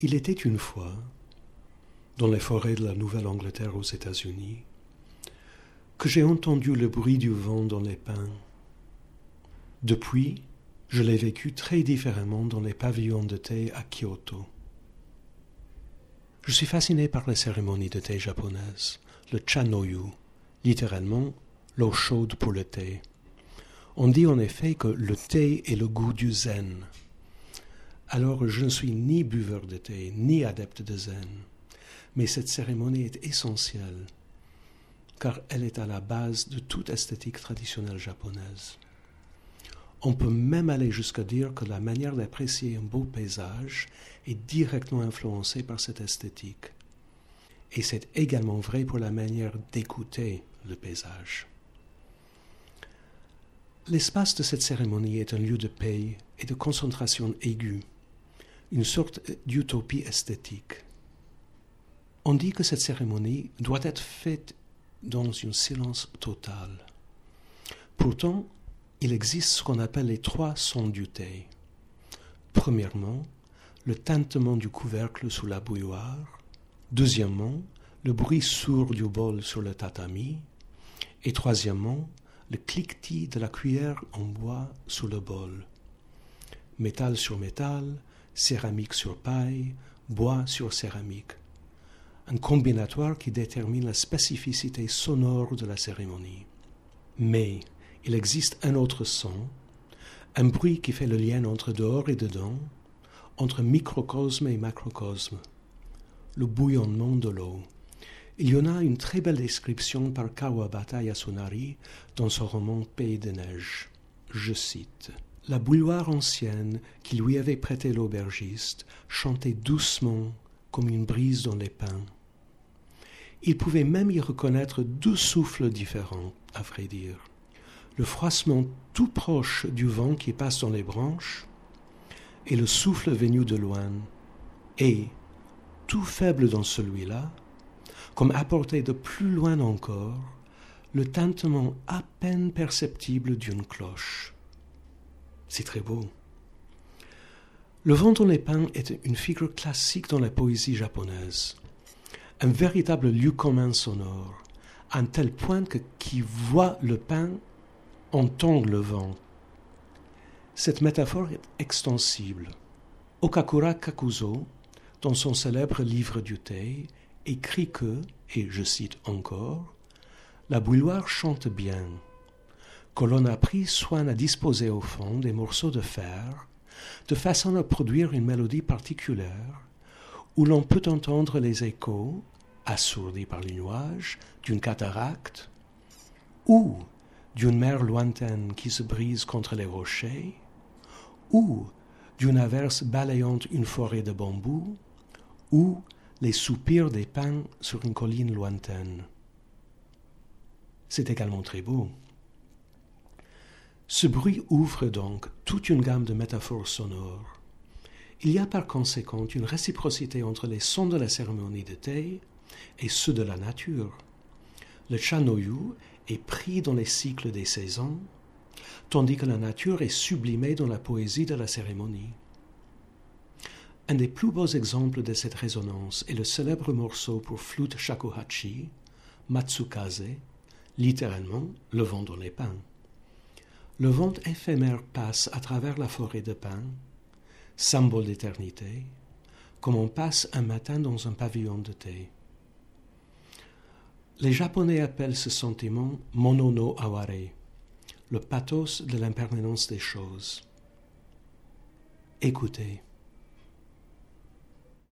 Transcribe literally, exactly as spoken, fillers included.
Il était une fois, dans les forêts de la Nouvelle-Angleterre aux États-Unis, que j'ai entendu le bruit du vent dans les pins. Depuis, je l'ai vécu très différemment dans les pavillons de thé à Kyoto. Je suis fasciné par les cérémonies de thé japonaises, le cha-no-yu, littéralement l'eau chaude pour le thé. On dit en effet que le thé est le goût du zen. Alors je ne suis ni buveur de thé, ni adepte de zen, mais cette cérémonie est essentielle, car elle est à la base de toute esthétique traditionnelle japonaise. On peut même aller jusqu'à dire que la manière d'apprécier un beau paysage est directement influencée par cette esthétique. Et c'est également vrai pour la manière d'écouter le paysage. L'espace de cette cérémonie est un lieu de paix et de concentration aiguë, une sorte d'utopie esthétique. On dit que cette cérémonie doit être faite dans un silence total. Pourtant, il existe ce qu'on appelle les trois sons du thé. Premièrement, le tintement du couvercle sous la bouilloire. Deuxièmement, le bruit sourd du bol sur le tatami. Et troisièmement, le cliquetis de la cuillère en bois sous le bol. Métal sur métal, céramique sur paille, bois sur céramique. Un combinatoire qui détermine la spécificité sonore de la cérémonie. Mais il existe un autre son, un bruit qui fait le lien entre dehors et dedans, entre microcosme et macrocosme, le bouillonnement de l'eau. Il y en a une très belle description par Kawabata Yasunari dans son roman Pays de neige. Je cite. « La bouilloire ancienne qui lui avait prêté l'aubergiste chantait doucement comme une brise dans les pins. Il pouvait même y reconnaître deux souffles différents, à vrai dire. Le froissement tout proche du vent qui passe dans les branches et le souffle venu de loin, et, tout faible dans celui-là, comme apporté de plus loin encore, le tintement à peine perceptible d'une cloche. C'est très beau. Le vent dans les pins est une figure classique dans la poésie japonaise, un véritable lieu commun sonore, à un tel point que qui voit le pin entend le vent. Cette métaphore est extensible. Okakura Kakuzo, dans son célèbre livre du thé, écrit que, et je cite encore, « La bouilloire chante bien, que l'on a pris soin à disposer au fond des morceaux de fer, de façon à produire une mélodie particulière, où l'on peut entendre les échos, assourdis par les nuages, d'une cataracte, ou d'une mer lointaine qui se brise contre les rochers, ou d'une averse balayant une forêt de bambous, ou les soupirs des pins sur une colline lointaine. » C'est également très beau. Ce bruit ouvre donc toute une gamme de métaphores sonores. Il y a par conséquent une réciprocité entre les sons de la cérémonie de thé et ceux de la nature. Le cha-no-yu est pris dans les cycles des saisons, tandis que la nature est sublimée dans la poésie de la cérémonie. Un des plus beaux exemples de cette résonance est le célèbre morceau pour flûte shakuhachi, Matsukaze, littéralement le vent dans les pins. Le vent éphémère passe à travers la forêt de pins, symbole d'éternité, comme on passe un matin dans un pavillon de thé. Les Japonais appellent ce sentiment mono no aware, le pathos de l'impermanence des choses. Écoutez.